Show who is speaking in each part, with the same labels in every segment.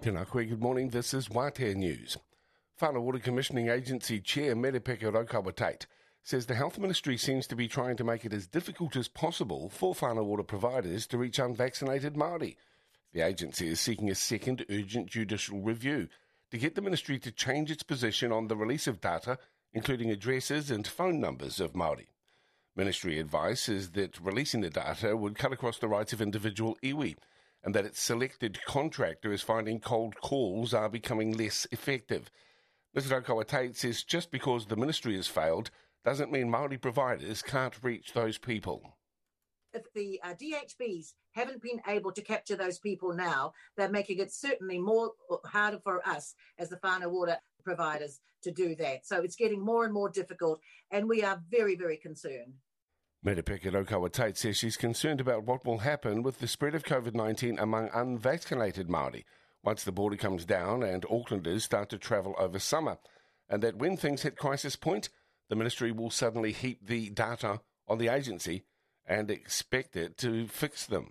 Speaker 1: Tēnā koe, good morning. This is Wātea News. Whānau Ora Commissioning Agency Chair Merepeka Raukawa Tate says the Health Ministry seems to be trying to make it as difficult as possible for Whānau Ora providers to reach unvaccinated Māori. The agency is seeking a second urgent judicial review to get the ministry to change its position on the release of data, including addresses and phone numbers of Māori. Ministry advice is that releasing the data would cut across the rights of individual iwi, and that its selected contractor is finding cold calls are becoming less effective. Mr. Raukawa Tate says just because the ministry has failed doesn't mean Māori providers can't reach those people.
Speaker 2: If the DHBs haven't been able to capture those people now, they're making it certainly more harder for us as the Whānau Ora providers to do that. So it's getting more and more difficult, and we are very, very concerned.
Speaker 1: Merepeka Raukawa Tate says she's concerned about what will happen with the spread of COVID-19 among unvaccinated Māori once the border comes down and Aucklanders start to travel over summer, and that when things hit crisis point, the ministry will suddenly heap the data on the agency and expect it to fix them.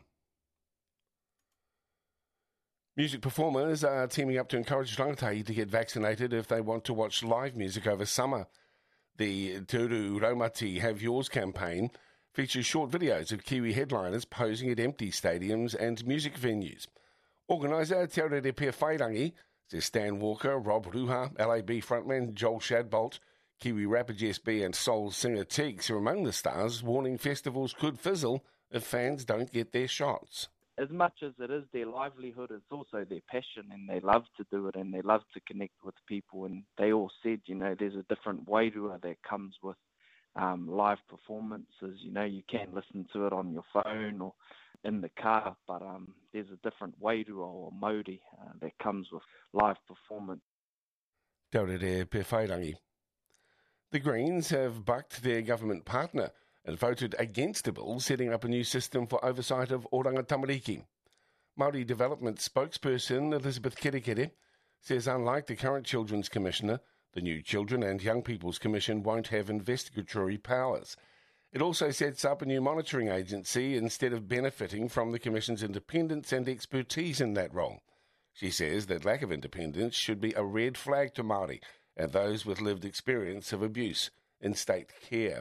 Speaker 1: Music performers are teaming up to encourage rangatahi to get vaccinated if they want to watch live music over summer. The Te Uru Raumati Have Yours campaign features short videos of Kiwi headliners posing at empty stadiums and music venues. Organiser Te Aurere Pia Whairangi says Stan Walker, Rob Ruha, LAB frontman Joel Shadbolt, Kiwi rapper Jess B and soul singer Tiggs are among the stars, warning festivals could fizzle if fans don't get their shots.
Speaker 3: As much as it is their livelihood, it's also their passion, and they love to do it and they love to connect with people. And they all said, there's a different wairua that comes with live performances. You can listen to it on your phone or in the car, but there's a different wairua or mauri that comes with live performance.
Speaker 1: Te Aurere Pia Whairangi. The Greens have bucked their government partner and voted against a bill setting up a new system for oversight of Oranga Tamariki. Māori Development spokesperson Elizabeth Kerekere says unlike the current Children's Commissioner, the new Children and Young People's Commission won't have investigatory powers. It also sets up a new monitoring agency instead of benefiting from the Commission's independence and expertise in that role. She says that lack of independence should be a red flag to Māori and those with lived experience of abuse in state care.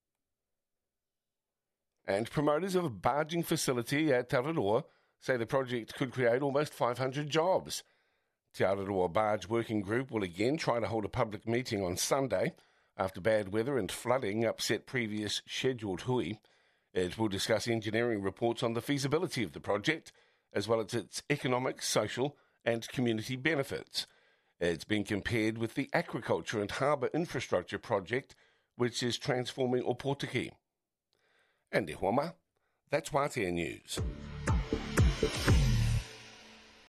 Speaker 1: And promoters of a barging facility at Te Araroa say the project could create almost 500 jobs. Te Araroa Barge Working Group will again try to hold a public meeting on Sunday after bad weather and flooding upset previous scheduled hui. It will discuss engineering reports on the feasibility of the project, as well as its economic, social and community benefits. It's been compared with the aquaculture and harbour infrastructure project, which is transforming Opotiki. And e Huama, that's Wātea News.